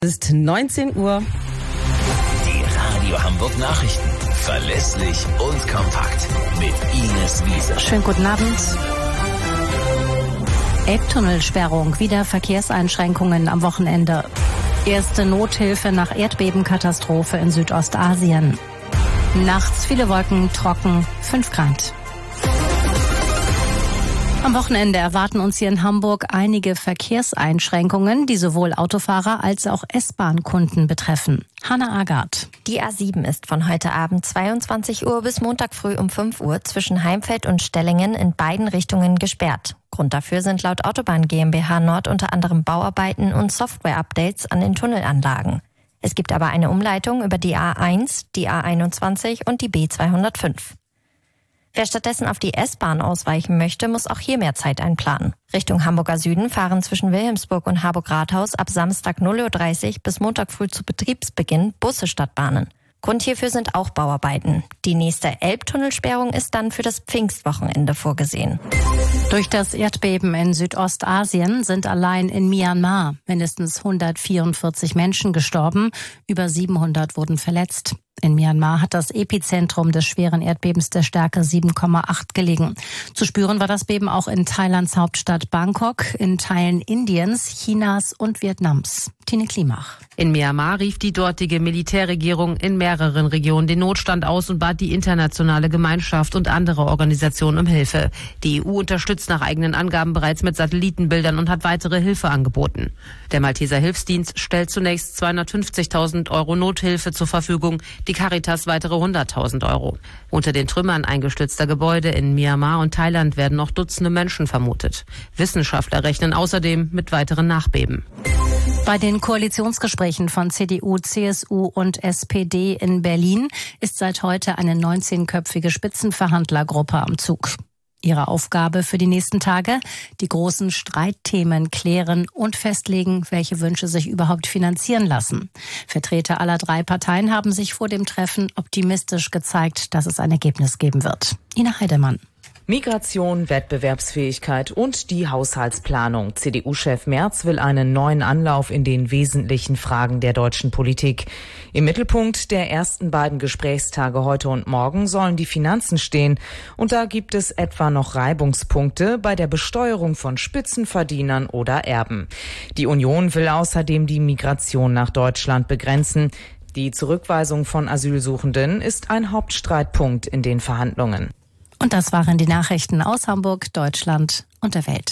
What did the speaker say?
Es ist 19 Uhr. Die Radio Hamburg Nachrichten. Verlässlich und kompakt. Mit Ines Wiese. Schönen guten Abend. Elbtunnelsperrung, wieder Verkehrseinschränkungen am Wochenende. Erste Nothilfe nach Erdbebenkatastrophe in Südostasien. Nachts viele Wolken, trocken, 5 Grad. Am Wochenende erwarten uns hier in Hamburg einige Verkehrseinschränkungen, die sowohl Autofahrer als auch S-Bahn-Kunden betreffen. Hanna Agard. Die A7 ist von heute Abend 22 Uhr bis Montag früh um 5 Uhr zwischen Heimfeld und Stellingen in beiden Richtungen gesperrt. Grund dafür sind laut Autobahn GmbH Nord unter anderem Bauarbeiten und Software-Updates an den Tunnelanlagen. Es gibt aber eine Umleitung über die A1, die A21 und die B205. Wer stattdessen auf die S-Bahn ausweichen möchte, muss auch hier mehr Zeit einplanen. Richtung Hamburger Süden fahren zwischen Wilhelmsburg und Harburg-Rathaus ab Samstag 0:30 Uhr bis Montag früh zu Betriebsbeginn Busse statt Bahnen. Grund hierfür sind auch Bauarbeiten. Die nächste Elbtunnelsperrung ist dann für das Pfingstwochenende vorgesehen. Durch das Erdbeben in Südostasien sind allein in Myanmar mindestens 144 Menschen gestorben, über 700 wurden verletzt. In Myanmar hat das Epizentrum des schweren Erdbebens der Stärke 7,8 gelegen. Zu spüren war das Beben auch in Thailands Hauptstadt Bangkok, in Teilen Indiens, Chinas und Vietnams. Tine Klimach. In Myanmar rief die dortige Militärregierung in mehreren Regionen den Notstand aus und bat die internationale Gemeinschaft und andere Organisationen um Hilfe. Die EU unterstützt nach eigenen Angaben bereits mit Satellitenbildern und hat weitere Hilfe angeboten. Der Malteser Hilfsdienst stellt zunächst 250.000 € Nothilfe zur Verfügung, die Caritas weitere 100.000 €. Unter den Trümmern eingestürzter Gebäude in Myanmar und Thailand werden noch Dutzende Menschen vermutet. Wissenschaftler rechnen außerdem mit weiteren Nachbeben. Bei den Koalitionsgesprächen von CDU, CSU und SPD in Berlin ist seit heute eine 19-köpfige Spitzenverhandlergruppe am Zug. Ihre Aufgabe für die nächsten Tage: die großen Streitthemen klären und festlegen, welche Wünsche sich überhaupt finanzieren lassen. Vertreter aller 3 Parteien haben sich vor dem Treffen optimistisch gezeigt, dass es ein Ergebnis geben wird. Ina Heidemann. Migration, Wettbewerbsfähigkeit und die Haushaltsplanung. CDU-Chef Merz will einen neuen Anlauf in den wesentlichen Fragen der deutschen Politik. Im Mittelpunkt der ersten beiden Gesprächstage heute und morgen sollen die Finanzen stehen. Und da gibt es etwa noch Reibungspunkte bei der Besteuerung von Spitzenverdienern oder Erben. Die Union will außerdem die Migration nach Deutschland begrenzen. Die Zurückweisung von Asylsuchenden ist ein Hauptstreitpunkt in den Verhandlungen. Und das waren die Nachrichten aus Hamburg, Deutschland und der Welt.